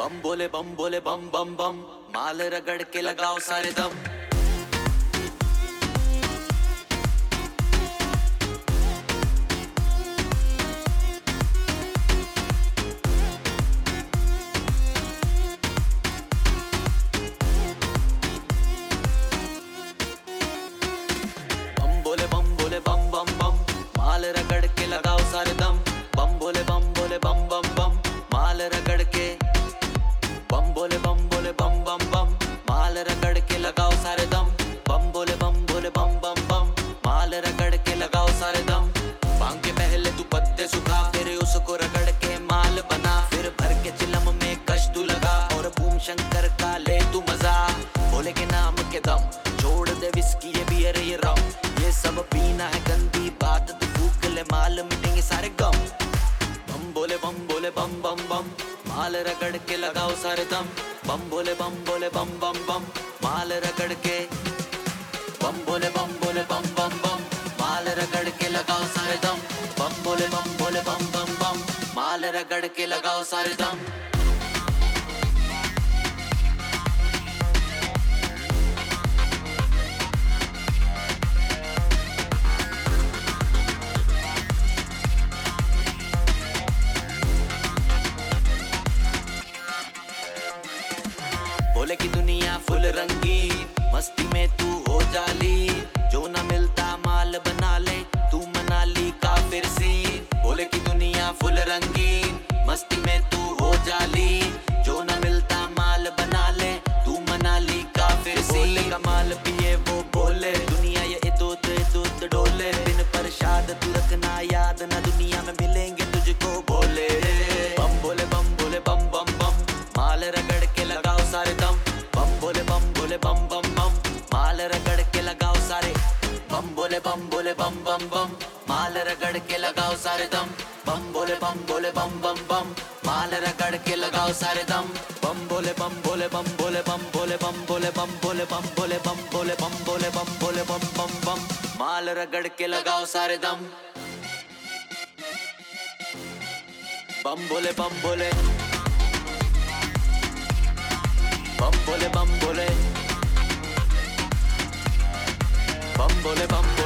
बम बोले बम बम बम, माल रगड़ के लगाओ सारे दम। बम बोले बम बम बम, माल रगड़ के लगाओ सारे दम। बम बोले बम बम बम, माल रगड़ के। बम बोले बम बम बम, माल रगड़ के लगाओ सारे दम। बम बोले बम बम बम, माल रगड़ के लगाओ सारे दम। भांग के पहले तू पत्ते सुखा, फिर उसको रगड़ के माल बना। फिर भर के चिलम में कश तू लगा, और बूम शंकर का ले तू मजा। भोले के नाम के दम, छोड़ दे विस्की ये बियर ये रम। ये सब पीना है गंदी बात, तू फूक ले माल मिटेंगे सारे गम। बम बोले बम बम बम, माल रगड़ के लगाओ सारे दम। बम बोले बम बम बम, माल रगड़ के। बम बोले बम बम बम, माल रगड़ के लगाओ सारे दम। बम बोले बम बम बम, माल रगड़ के लगाओ सारे दम। भोले की दुनिया फुल रंगी, मस्ती में तू हो जाली। जो ना मिलता माल बना ले, तू मना ली काफिर सी। भोले की दुनिया फुल रंगीन, मस्ती में तू हो जाली। जो ना मिलता माल बना ले, तू मना ली काफिर सी। भोले का माल पिए वो बोले, दुनिया ये इतोत डोले। बिन प्रसाद तू रखना याद, ना दुनिया में मिलेंगे तुझको भोले। बम बोले बम बम बम, माल रगड़ के लगाओ सारे दम। बम बोले बम बम, माल रगड़ के लगाओ सारे। बम बोले बम बम बम, माल रगड़ के लगाओ सारे दम। बम बोले बम बम बम, माल रगड़ के लगाओ सारे दम। बम बोले बम बम बम, माल रगड़ के लगाओ सारे दम। बम बोले बम बोले बम बोले बम बोले बम बोले बम बोले।